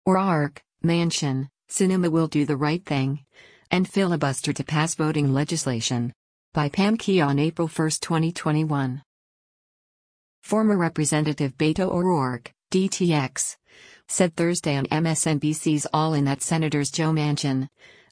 O'Rourke, Manchin, Sinema will do the right thing and filibuster to pass voting legislation. By Pam Key on April 1, 2021. Former Representative Beto O'Rourke, DTX, said Thursday on MSNBC's All In that Senators Joe Manchin,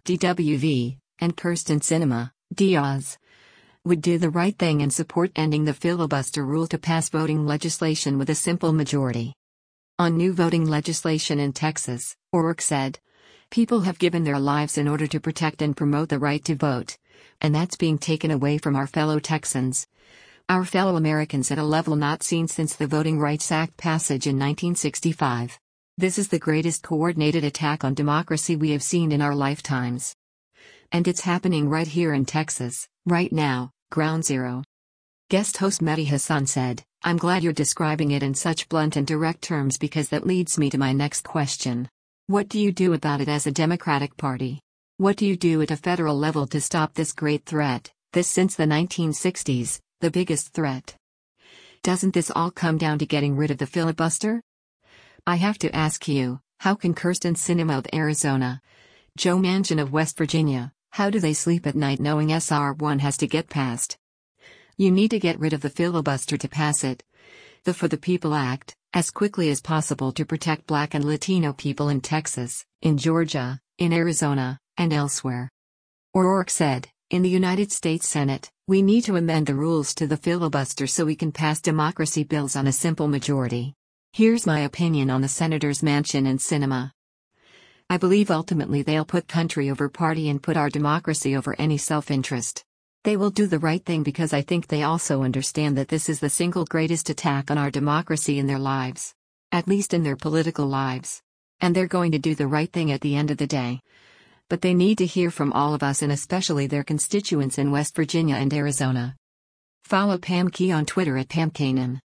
DWV, and Kyrsten Sinema, Diaz, would do the right thing and support ending the filibuster rule to pass voting legislation with a simple majority. On new voting legislation in Texas, O'Rourke said, "People have given their lives in order to protect and promote the right to vote, and that's being taken away from our fellow Texans, our fellow Americans at a level not seen since the Voting Rights Act passage in 1965. This is the greatest coordinated attack on democracy we have seen in our lifetimes. And it's happening right here in Texas, right now, ground zero." Guest host Mehdi Hasan said, "I'm glad you're describing it in such blunt and direct terms because that leads me to my next question. What do you do about it as a Democratic Party? What do you do at a federal level to stop this great threat, this since the 1960s, the biggest threat? Doesn't this all come down to getting rid of the filibuster? I have to ask you, how can Kyrsten Sinema of Arizona, Joe Manchin of West Virginia, how do they sleep at night knowing SR 1 has to get passed? You need to get rid of the filibuster to pass it. The For the People Act, as quickly as possible to protect Black and Latino people in Texas, in Georgia, in Arizona, and elsewhere." O'Rourke said, "In the United States Senate, we need to amend the rules to the filibuster so we can pass democracy bills on a simple majority. Here's my opinion on the Senators Manchin and Sinema. I believe ultimately they'll put country over party and put our democracy over any self-interest. They will do the right thing because I think they also understand that this is the single greatest attack on our democracy in their lives. At least in their political lives. And they're going to do the right thing at the end of the day. But they need to hear from all of us and especially their constituents in West Virginia and Arizona." Follow Pam Key on Twitter at PamKanan.